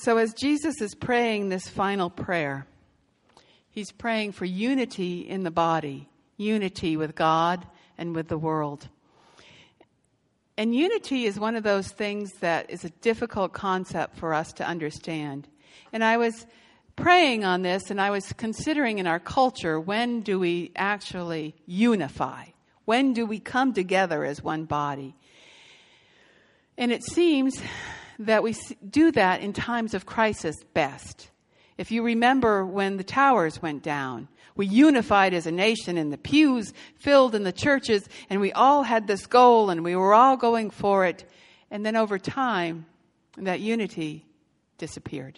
So as Jesus is praying this final prayer, he's praying for unity in the body, unity with God and with the world. And unity is one of those things that is a difficult concept for us to understand. And I was praying on this, and I was considering in our culture, when do we actually unify? When do we come together as one body? And it seems that we do that in times of crisis best. If you remember when the towers went down, we unified as a nation and the pews filled in the churches, and we all had this goal and we were all going for it. And then over time, that unity disappeared.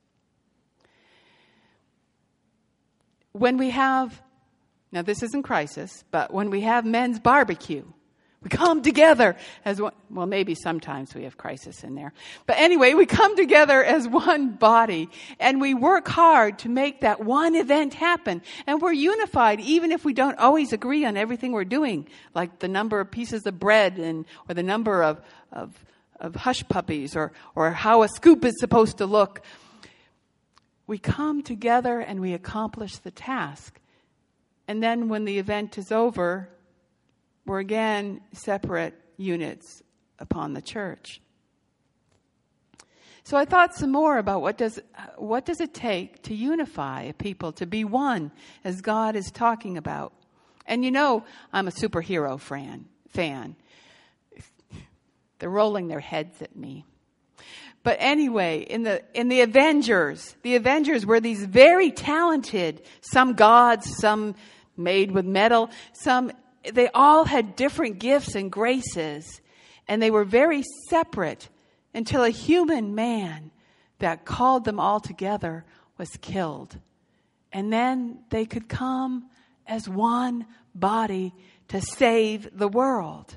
When we have, now this isn't crisis, but when we have men's barbecue, we come together as one. Well, maybe sometimes we have crisis in there. But anyway, we come together as one body and we work hard to make that one event happen. And we're unified even if we don't always agree on everything we're doing, like the number of pieces of bread or the number of hush puppies or how a scoop is supposed to look. We come together and we accomplish the task. And then when the event is over, we're again separate units upon the church. So I thought some more about what does it take to unify a people, to be one, as God is talking about. And you know, I'm a superhero fan. They're rolling their heads at me. But anyway, in the Avengers were these very talented, some gods, some made with metal, they all had different gifts and graces, and they were very separate until a human man that called them all together was killed. And then they could come as one body to save the world.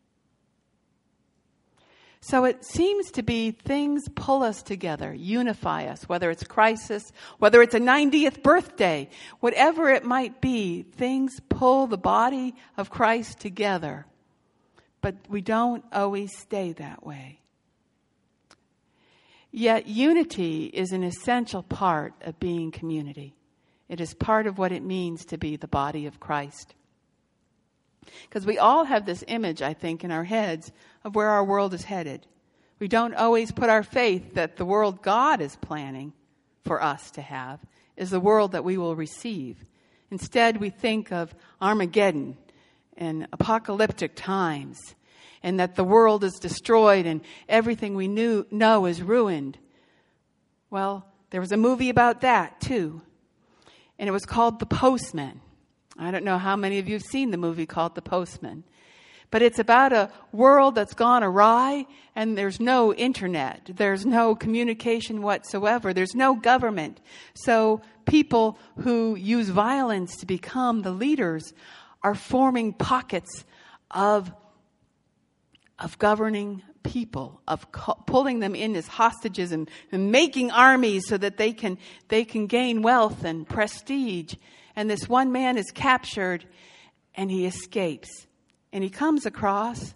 So it seems to be things pull us together, unify us, whether it's crisis, whether it's a 90th birthday, whatever it might be, things pull the body of Christ together. But we don't always stay that way. Yet unity is an essential part of being community. It is part of what it means to be the body of Christ. Because we all have this image, I think, in our heads of where our world is headed. We don't always put our faith that the world God is planning for us to have is the world that we will receive. Instead, we think of Armageddon and apocalyptic times, and that the world is destroyed and everything we know is ruined. Well, there was a movie about that, too. And it was called The Postman. I don't know how many of you have seen the movie called The Postman. But it's about a world that's gone awry, and there's no internet. There's no communication whatsoever. There's no government. So people who use violence to become the leaders are forming pockets of governing people, of pulling them in as hostages and making armies so that they can gain wealth and prestige. And this one man is captured and he escapes. And he comes across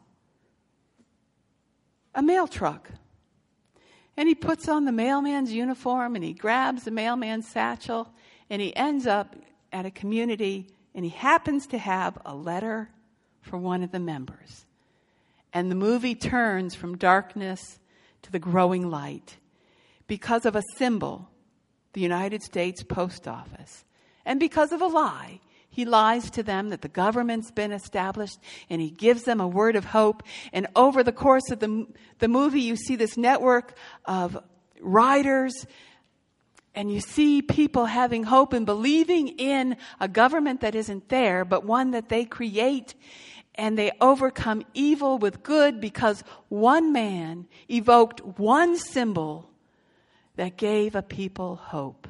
a mail truck. And he puts on the mailman's uniform and he grabs the mailman's satchel and he ends up at a community and he happens to have a letter for one of the members. And the movie turns from darkness to the growing light because of a symbol, the United States Post Office. And because of a lie, he lies to them that the government's been established, and he gives them a word of hope. And over the course of the movie, you see this network of riders, and you see people having hope and believing in a government that isn't there, but one that they create. And they overcome evil with good because one man evoked one symbol that gave a people hope.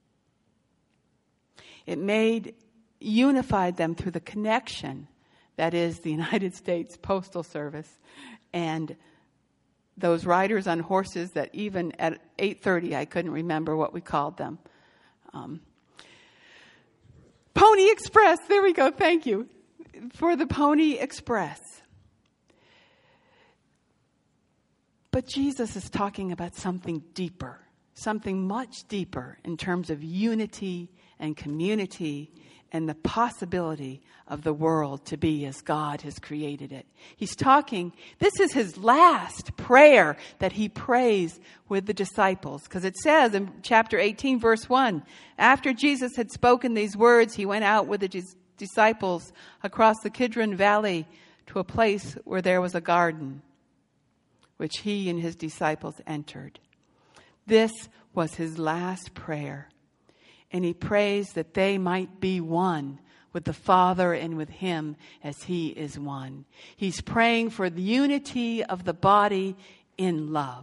It unified them through the connection that is the United States Postal Service and those riders on horses that even at 8:30 I couldn't remember what we called them. Pony Express, there we go, thank you. For the Pony Express. But Jesus is talking about something deeper something much deeper in terms of unity and community and the possibility of the world to be as God has created it. He's talking, this is his last prayer that he prays with the disciples. Because it says in chapter 18, verse 1, after Jesus had spoken these words, he went out with the disciples across the Kidron Valley to a place where there was a garden, which he and his disciples entered. This was his last prayer. And he prays that they might be one with the Father and with him as he is one. He's praying for the unity of the body in love.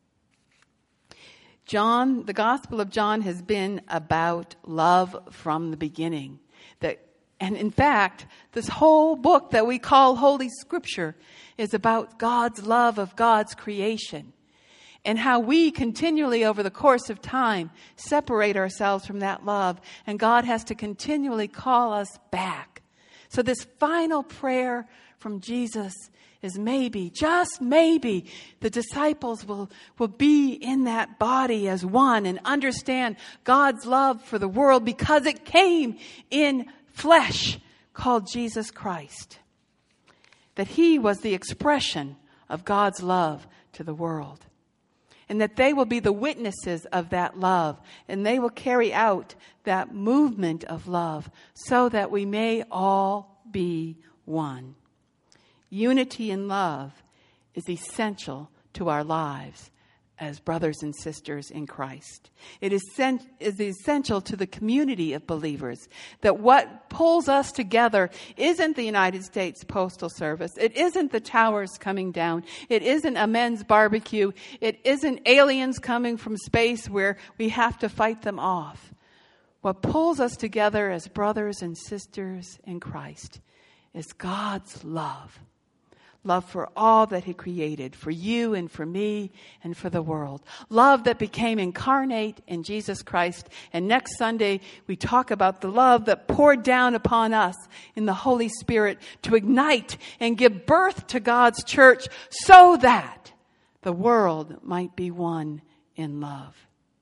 John, the Gospel of John has been about love from the beginning. And in fact, this whole book that we call Holy Scripture is about God's love of God's creation. And how we continually over the course of time separate ourselves from that love. And God has to continually call us back. So this final prayer from Jesus is maybe, just maybe, the disciples will be in that body as one and understand God's love for the world because it came in flesh called Jesus Christ. That he was the expression of God's love to the world. And that they will be the witnesses of that love. And they will carry out that movement of love so that we may all be one. Unity in love is essential to our lives as brothers and sisters in Christ. It is essential to the community of believers that what pulls us together isn't the United States Postal Service. It isn't the towers coming down. It isn't a men's barbecue. It isn't aliens coming from space where we have to fight them off. What pulls us together as brothers and sisters in Christ is God's love. Love for all that he created, for you and for me and for the world. Love that became incarnate in Jesus Christ. And next Sunday, we talk about the love that poured down upon us in the Holy Spirit to ignite and give birth to God's church so that the world might be one in love.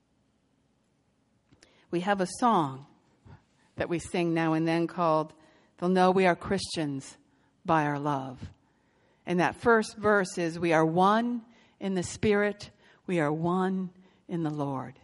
We have a song that we sing now and then called, "They'll Know We Are Christians by Our Love." And that first verse is, we are one in the Spirit, we are one in the Lord.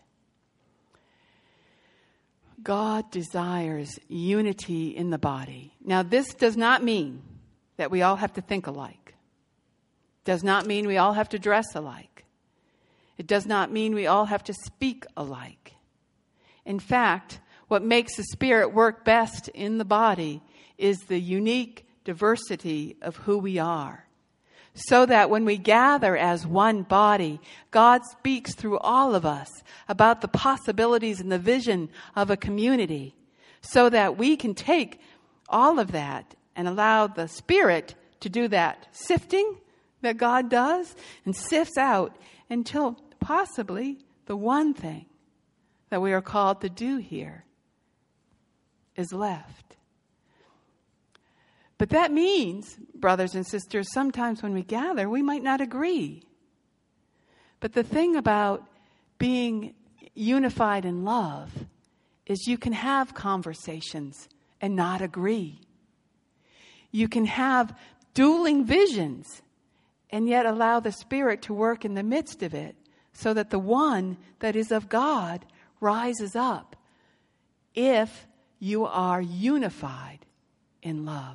God desires unity in the body. Now, this does not mean that we all have to think alike. Does not mean we all have to dress alike. It does not mean we all have to speak alike. In fact, what makes the Spirit work best in the body is the unique diversity of who we are. So that when we gather as one body, God speaks through all of us about the possibilities and the vision of a community. So that we can take all of that and allow the Spirit to do that sifting that God does and sifts out until possibly the one thing that we are called to do here is left. But that means, brothers and sisters, sometimes when we gather, we might not agree. But the thing about being unified in love is you can have conversations and not agree. You can have dueling visions and yet allow the Spirit to work in the midst of it so that the one that is of God rises up if you are unified in love.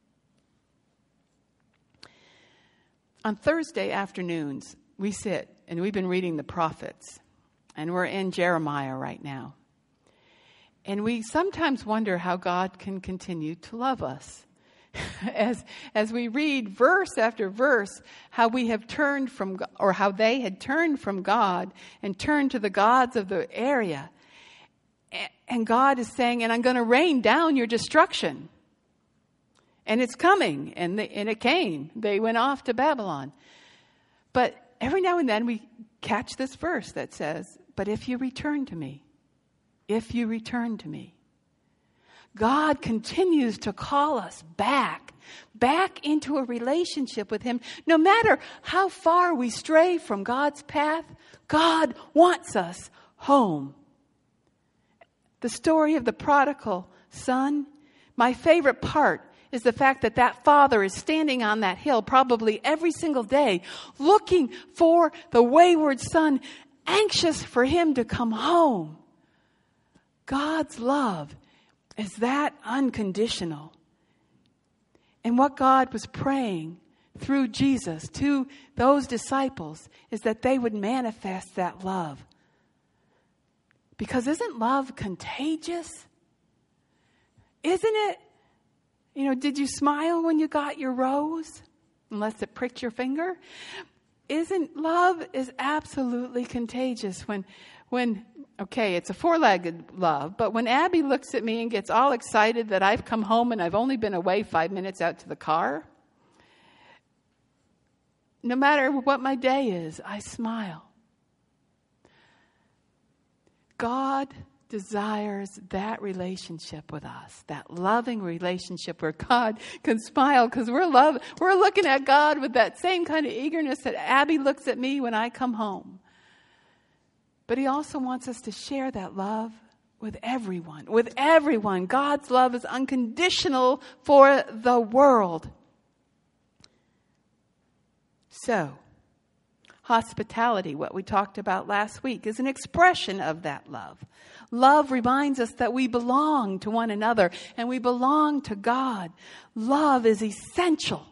On Thursday afternoons, we sit and we've been reading the prophets, and we're in Jeremiah right now. And we sometimes wonder how God can continue to love us. As we read verse after verse, how we have turned from, or how they had turned from God and turned to the gods of the area. And God is saying, and I'm going to rain down your destruction. And it's coming, and it came. They went off to Babylon. But every now and then we catch this verse that says, but if you return to me, if you return to me. God continues to call us back back into a relationship with Him. No matter how far we stray from God's path, God wants us home. The story of the prodigal son, my favorite part is the fact that that father is standing on that hill probably every single day looking for the wayward son, anxious for him to come home. God's love is that unconditional. And what God was praying through Jesus to those disciples is that they would manifest that love. Because isn't love contagious? Isn't it? Did you smile when you got your rose? Unless it pricked your finger. Love is absolutely contagious when okay, it's a four-legged love, but when Abby looks at me and gets all excited that I've come home and I've only been away 5 minutes out to the car, no matter what my day is, I smile. God desires that relationship with us, that loving relationship where God can smile because we're looking at God with that same kind of eagerness that Abby looks at me when I come home. But He also wants us to share that love with everyone. With everyone. God's love is unconditional for the world. So, hospitality, what we talked about last week, is an expression of that love. Love reminds us that we belong to one another and we belong to God. Love is essential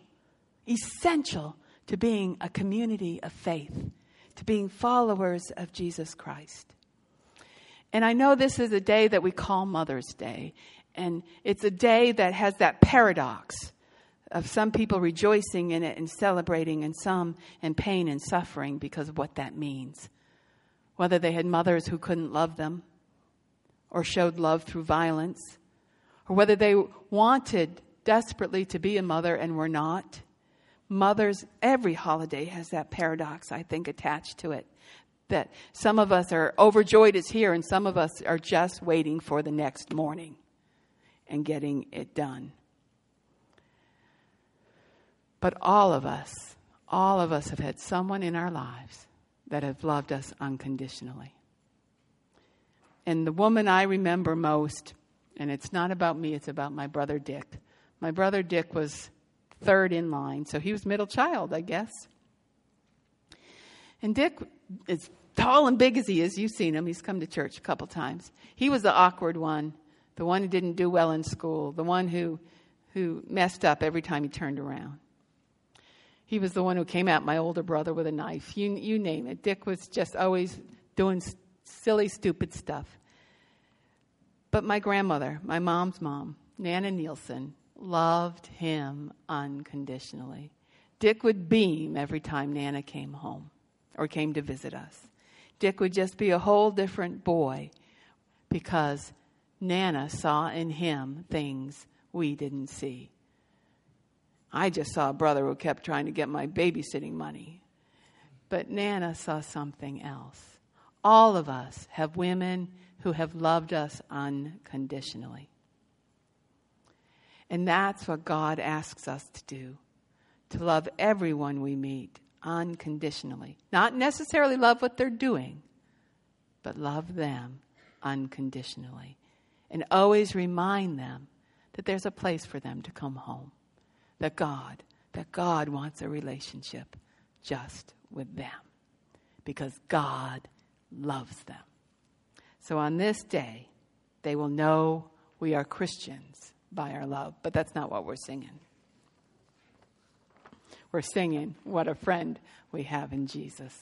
to being a community of faith, to being followers of Jesus Christ. And I know this is a day that we call Mother's Day, and it's a day that has that paradox of some people rejoicing in it and celebrating, and some in pain and suffering because of what that means. Whether they had mothers who couldn't love them, or showed love through violence, or whether they wanted desperately to be a mother and were not. Mothers, every holiday has that paradox, I think, attached to it. That some of us are overjoyed it's here, and some of us are just waiting for the next morning and getting it done. But all of us have had someone in our lives that have loved us unconditionally. And the woman I remember most, and it's not about me, it's about my brother Dick. My brother Dick was third in line, so he was middle child, I guess. And Dick, as tall and big as he is, you've seen him, he's come to church a couple times. He was the awkward one, the one who didn't do well in school, the one who messed up every time he turned around. He was the one who came at my older brother with a knife. You name it. Dick was just always doing silly, stupid stuff. But my grandmother, my mom's mom, Nana Nielsen, loved him unconditionally. Dick would beam every time Nana came home or came to visit us. Dick would just be a whole different boy because Nana saw in him things we didn't see. I just saw a brother who kept trying to get my babysitting money. But Nana saw something else. All of us have women who have loved us unconditionally. And that's what God asks us to do, to love everyone we meet unconditionally. Not necessarily love what they're doing, but love them unconditionally. And always remind them that there's a place for them to come home. That God wants a relationship just with them. Because God loves them. So on this day, they will know we are Christians by our love. But that's not what we're singing. We're singing, what a friend we have in Jesus.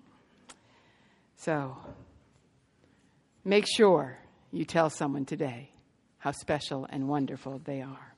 So, make sure you tell someone today how special and wonderful they are.